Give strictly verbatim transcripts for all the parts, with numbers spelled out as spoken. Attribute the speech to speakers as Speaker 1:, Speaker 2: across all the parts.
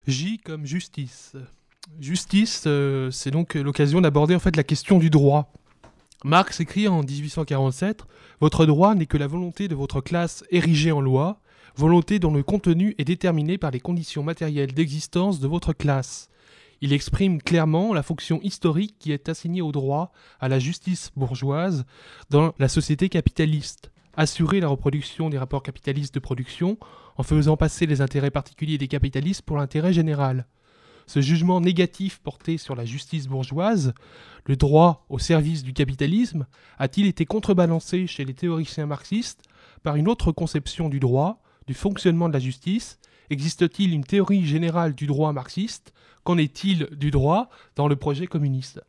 Speaker 1: J comme justice. Justice, euh, c'est donc l'occasion d'aborder en fait la question du droit. Marx écrit en dix-huit cent quarante-sept « Votre droit n'est que la volonté de votre classe érigée en loi, volonté dont le contenu est déterminé par les conditions matérielles d'existence de votre classe. » Il exprime clairement la fonction historique qui est assignée au droit, à la justice bourgeoise, dans la société capitaliste. Assurer la reproduction des rapports capitalistes de production en faisant passer les intérêts particuliers des capitalistes pour l'intérêt général. Ce jugement négatif porté sur la justice bourgeoise, le droit au service du capitalisme, a-t-il été contrebalancé chez les théoriciens marxistes par une autre conception du droit, du fonctionnement de la justice? Existe-t-il une théorie générale du droit marxiste? Qu'en est-il du droit dans le projet communiste?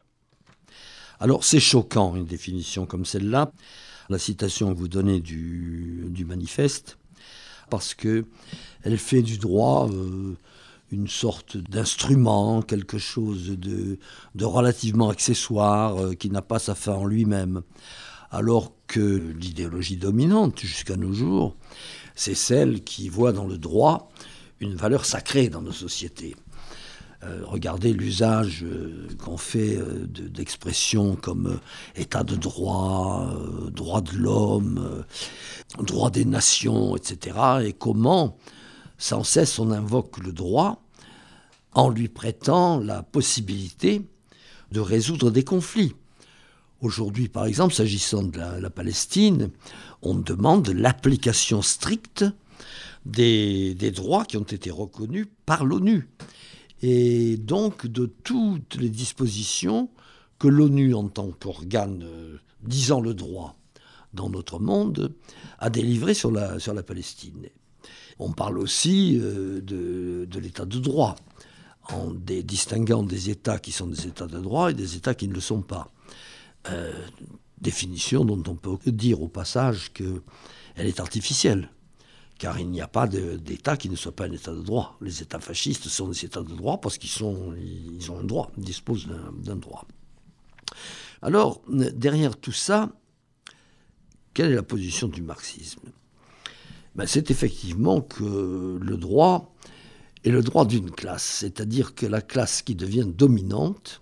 Speaker 2: Alors c'est choquant une définition comme celle-là, la citation que vous donnez du, du manifeste, parce qu'elle fait du droit euh, une sorte d'instrument, quelque chose de, de relativement accessoire, euh, qui n'a pas sa fin en lui-même. Alors que l'idéologie dominante jusqu'à nos jours, c'est celle qui voit dans le droit une valeur sacrée dans nos sociétés. Euh, regardez l'usage euh, qu'on fait euh, de, d'expressions comme euh, état de droit, euh, droit de l'homme, euh, droit des nations, et cetera. Et comment, sans cesse, on invoque le droit en lui prêtant la possibilité de résoudre des conflits. Aujourd'hui, par exemple, s'agissant de la, la Palestine, on demande l'application stricte des, des droits qui ont été reconnus par l'ONU. Et donc de toutes les dispositions que l'ONU, en tant qu'organe euh, disant le droit dans notre monde, a délivrées sur la, sur la Palestine. On parle aussi euh, de, de l'état de droit, en des, distinguant des États qui sont des États de droit et des États qui ne le sont pas. Euh, définition dont on peut dire au passage qu'elle est artificielle. Car il n'y a pas de, d'État qui ne soit pas un État de droit. Les États fascistes sont des États de droit parce qu'ils sont, ils ont un droit, ils disposent d'un, d'un droit. Alors, derrière tout ça, quelle est la position du marxisme? Ben, c'est effectivement que le droit est le droit d'une classe, c'est-à-dire que la classe qui devient dominante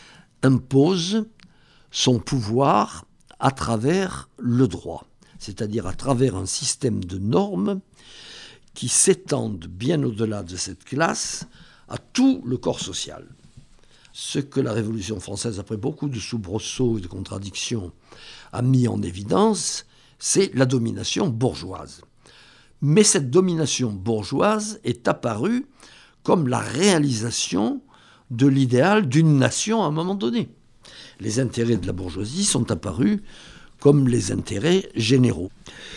Speaker 2: impose son pouvoir à travers le droit. C'est-à-dire à travers un système de normes qui s'étendent bien au-delà de cette classe à tout le corps social. Ce que la Révolution française, après beaucoup de soubresauts et de contradictions, a mis en évidence, c'est la domination bourgeoise. Mais cette domination bourgeoise est apparue comme la réalisation de l'idéal d'une nation à un moment donné. Les intérêts de la bourgeoisie sont apparus comme les intérêts généraux.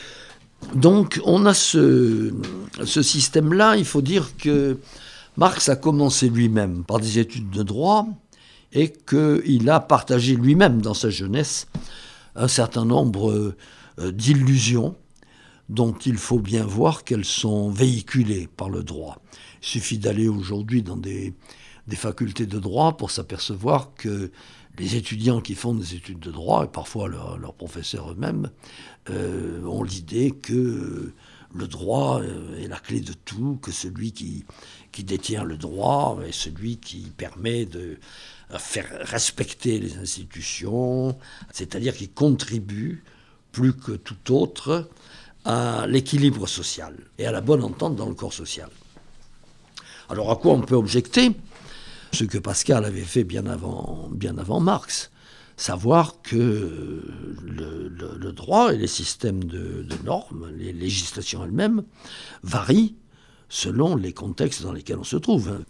Speaker 2: Donc on a ce, ce système-là. Il faut dire que Marx a commencé lui-même par des études de droit et qu'il a partagé lui-même dans sa jeunesse un certain nombre d'illusions dont il faut bien voir qu'elles sont véhiculées par le droit. Il suffit d'aller aujourd'hui dans des, des facultés de droit pour s'apercevoir que les étudiants qui font des études de droit, et parfois leurs leur professeurs eux-mêmes, euh, ont l'idée que le droit est la clé de tout, que celui qui, qui détient le droit est celui qui permet de faire respecter les institutions, c'est-à-dire qui contribue plus que tout autre à l'équilibre social et à la bonne entente dans le corps social. Alors à quoi on peut objecter ? Ce que Pascal avait fait bien avant, bien avant Marx, savoir que le, le, le droit et les systèmes de, de normes, les législations elles-mêmes, varient selon les contextes dans lesquels on se trouve.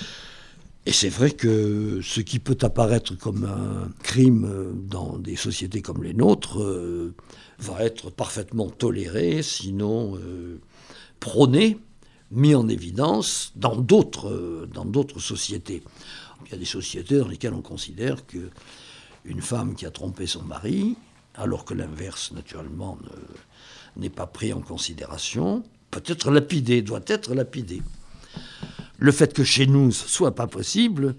Speaker 2: Et c'est vrai que ce qui peut apparaître comme un crime dans des sociétés comme les nôtres euh, va être parfaitement toléré, sinon euh, prôné, mis en évidence dans d'autres, dans d'autres sociétés. Il y a des sociétés dans lesquelles on considère qu'une femme qui a trompé son mari, alors que l'inverse, naturellement, ne, n'est pas pris en considération, peut être lapidée, doit être lapidée. Le fait que chez nous, ce ne soit pas possible,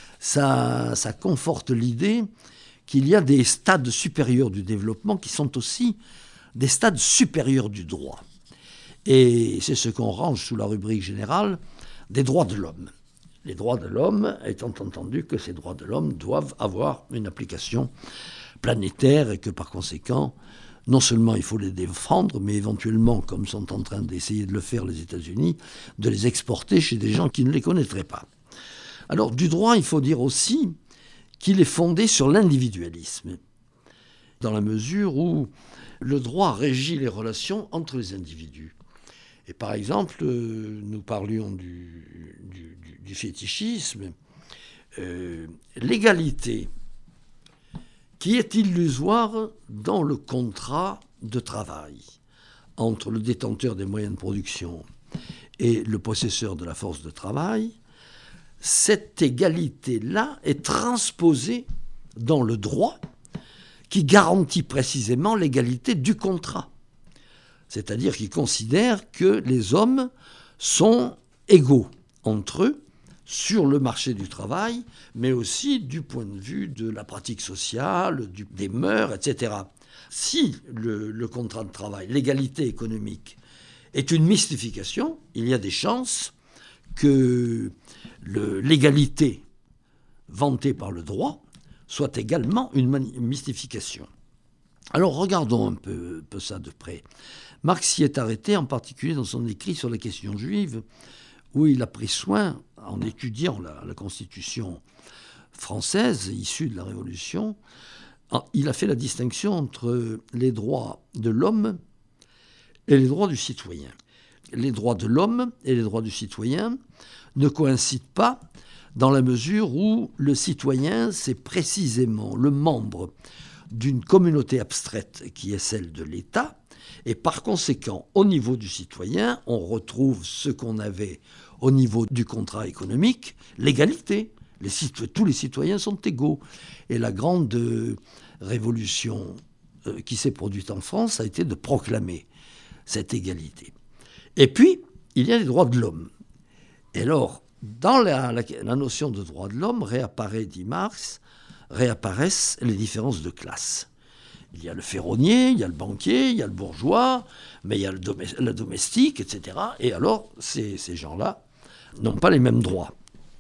Speaker 2: ça, ça conforte l'idée qu'il y a des stades supérieurs du développement qui sont aussi des stades supérieurs du droit. Et c'est ce qu'on range sous la rubrique générale des droits de l'homme. Les droits de l'homme, étant entendu que ces droits de l'homme doivent avoir une application planétaire et que par conséquent, non seulement il faut les défendre, mais éventuellement, comme sont en train d'essayer de le faire les États-Unis, de les exporter chez des gens qui ne les connaîtraient pas. Alors du droit, il faut dire aussi qu'il est fondé sur l'individualisme, dans la mesure où le droit régit les relations entre les individus. Et par exemple, nous parlions du, du, du, du fétichisme, euh, l'égalité qui est illusoire dans le contrat de travail entre le détenteur des moyens de production et le possesseur de la force de travail, cette égalité-là est transposée dans le droit qui garantit précisément l'égalité du contrat. C'est-à-dire qu'il considère que les hommes sont égaux entre eux sur le marché du travail, mais aussi du point de vue de la pratique sociale, du, des mœurs, et cetera. Si le, le contrat de travail, l'égalité économique, est une mystification, il y a des chances que le, l'égalité vantée par le droit soit également une mystification. Alors regardons un peu, peu ça de près. Marx s'y est arrêté, en particulier dans son écrit sur la question juive, où il a pris soin, en étudiant la, la Constitution française issue de la Révolution, il a fait la distinction entre les droits de l'homme et les droits du citoyen. Les droits de l'homme et les droits du citoyen ne coïncident pas dans la mesure où le citoyen, c'est précisément le membre d'une communauté abstraite qui est celle de l'État. Et par conséquent, au niveau du citoyen, on retrouve ce qu'on avait au niveau du contrat économique, l'égalité. Les cito- tous les citoyens sont égaux. Et la grande euh, révolution euh, qui s'est produite en France a été de proclamer cette égalité. Et puis, il y a les droits de l'homme. Et alors, dans la, la, la notion de droits de l'homme, réapparaît, dit Marx, réapparaissent les différences de classe. Il y a le ferronnier, il y a le banquier, il y a le bourgeois, mais il y a le, domé- le domestique, et cetera. Et alors, ces, ces gens-là n'ont pas les mêmes droits.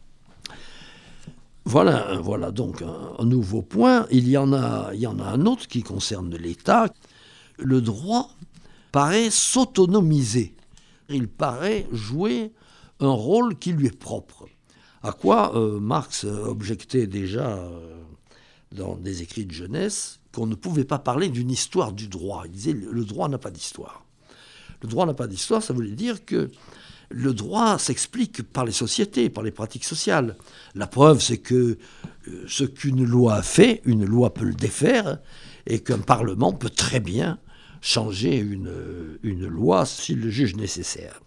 Speaker 2: Voilà, voilà donc un, un nouveau point. Il y en a, il y en a un autre qui concerne l'État. Le droit paraît s'autonomiser. Il paraît jouer un rôle qui lui est propre. À quoi euh, Marx objectait déjà euh, dans des écrits de jeunesse qu'on ne pouvait pas parler d'une histoire du droit. Il disait le droit n'a pas d'histoire. Le droit n'a pas d'histoire, ça voulait dire que le droit s'explique par les sociétés, par les pratiques sociales. La preuve, c'est que euh, ce qu'une loi a fait, une loi peut le défaire, et qu'un Parlement peut très bien changer une, une loi s'il le juge nécessaire.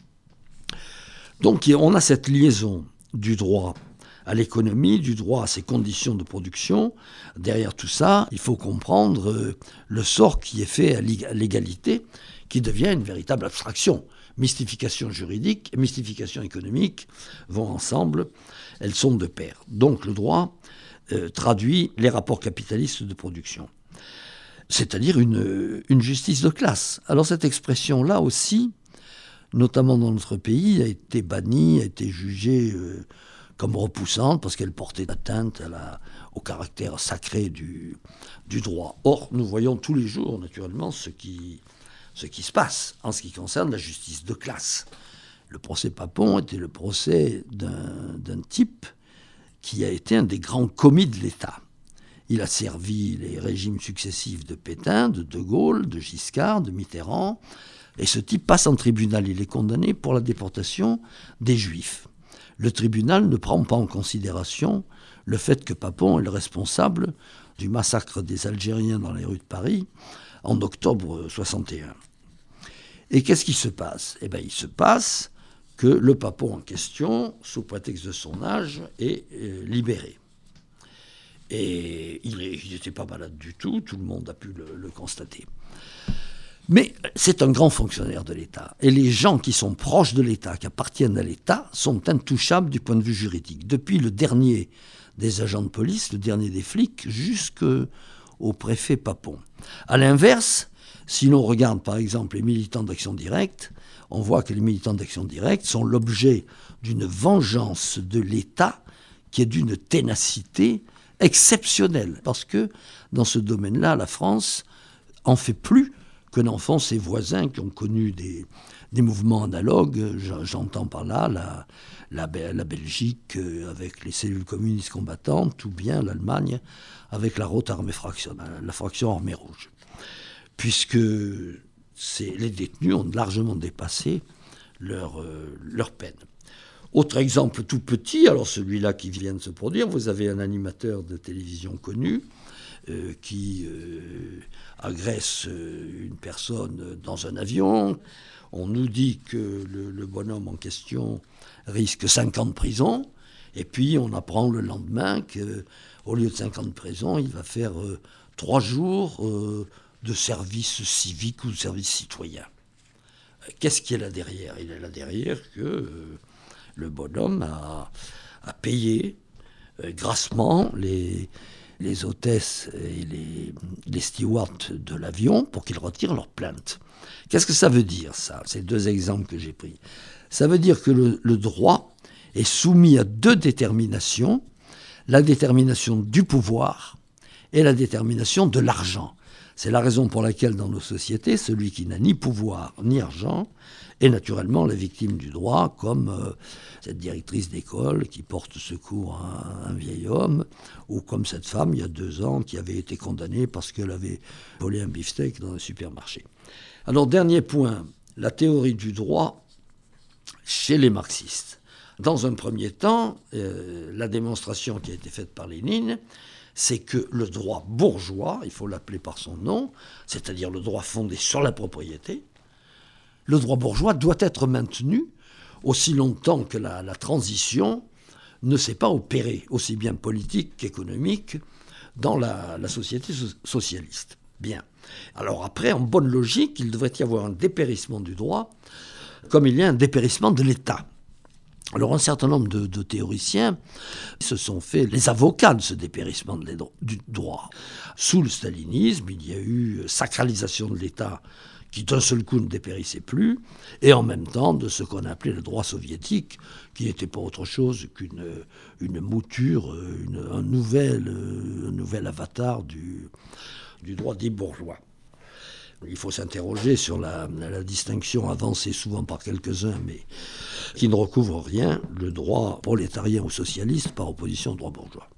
Speaker 2: Donc on a cette liaison du droit à l'économie, du droit à ses conditions de production. Derrière tout ça, il faut comprendre le sort qui est fait à l'égalité, qui devient une véritable abstraction. Mystification juridique et mystification économique vont ensemble, elles sont de pair. Donc le droit euh, traduit les rapports capitalistes de production, c'est-à-dire une, une justice de classe. Alors cette expression-là aussi, notamment dans notre pays, a été bannie, a été jugée euh, comme repoussante parce qu'elle portait atteinte à la, au caractère sacré du, du droit. Or, nous voyons tous les jours, naturellement, ce qui, ce qui se passe en ce qui concerne la justice de classe. Le procès Papon était le procès d'un, d'un type qui a été un des grands commis de l'État. Il a servi les régimes successifs de Pétain, de De Gaulle, de Giscard, de Mitterrand. Et ce type passe en tribunal. Il est condamné pour la déportation des Juifs. Le tribunal ne prend pas en considération le fait que Papon est le responsable du massacre des Algériens dans les rues de Paris en octobre soixante et un. Et qu'est-ce qui se passe ? Eh bien, il se passe que le Papon en question, sous prétexte de son âge, est euh, libéré. Et il n'était pas malade du tout, tout le monde a pu le, le constater. Mais c'est un grand fonctionnaire de l'État. Et les gens qui sont proches de l'État, qui appartiennent à l'État, sont intouchables du point de vue juridique. Depuis le dernier des agents de police, le dernier des flics, jusqu'au préfet Papon. À l'inverse, Si l'on regarde par exemple les militants d'Action Directe, on voit que les militants d'Action Directe sont l'objet d'une vengeance de l'État qui est d'une ténacité exceptionnelle. Parce que dans ce domaine-là, la France en fait plus que n'en font ses voisins qui ont connu des, des mouvements analogues. J'entends par là la, la, la Belgique avec les cellules communistes combattantes ou bien l'Allemagne avec la Rote Armée Fraction, la fraction Armée Rouge. Puisque c'est, les détenus ont largement dépassé leur, euh, leur peine. Autre exemple tout petit, alors celui-là qui vient de se produire, vous avez un animateur de télévision connu euh, qui euh, agresse une personne dans un avion. On nous dit que le, le bonhomme en question risque cinq ans de prison, et puis on apprend le lendemain qu'au lieu de cinq ans de prison, il va faire euh, trois jours euh, de service civique ou de service citoyen. Qu'est-ce qu'il y a là derrière ? Il y a là derrière que euh, le bonhomme a, a payé euh, grassement les, les hôtesses et les, les stewards de l'avion pour qu'ils retirent leur plainte. Qu'est-ce que ça veut dire, ça ? Ces deux exemples que j'ai pris. Ça veut dire que le, le droit est soumis à deux déterminations, la détermination du pouvoir et la détermination de l'argent. C'est la raison pour laquelle, dans nos sociétés, celui qui n'a ni pouvoir ni argent est naturellement la victime du droit, comme euh, cette directrice d'école qui porte secours à un, un vieil homme, ou comme cette femme, il y a deux ans, qui avait été condamnée parce qu'elle avait volé un beefsteak dans un supermarché. Alors, dernier point, la théorie du droit chez les marxistes. Dans un premier temps, euh, la démonstration qui a été faite par Lénine, c'est que le droit bourgeois, il faut l'appeler par son nom, c'est-à-dire le droit fondé sur la propriété, le droit bourgeois doit être maintenu aussi longtemps que la, la transition ne s'est pas opérée, aussi bien politique qu'économique, dans la, la société so- socialiste. Bien. Alors après, en bonne logique, il devrait y avoir un dépérissement du droit, comme il y a un dépérissement de l'État. Alors un certain nombre de, de théoriciens se sont fait les avocats de ce dépérissement de du droit. Sous le stalinisme, il y a eu sacralisation de l'État qui d'un seul coup ne dépérissait plus, et en même temps de ce qu'on appelait le droit soviétique, qui n'était pas autre chose qu'une une mouture, une, un, nouvel, un nouvel avatar du, du droit dit bourgeois. Il faut s'interroger sur la, la distinction avancée souvent par quelques-uns, mais qui ne recouvre rien, le droit prolétarien ou socialiste par opposition au droit bourgeois.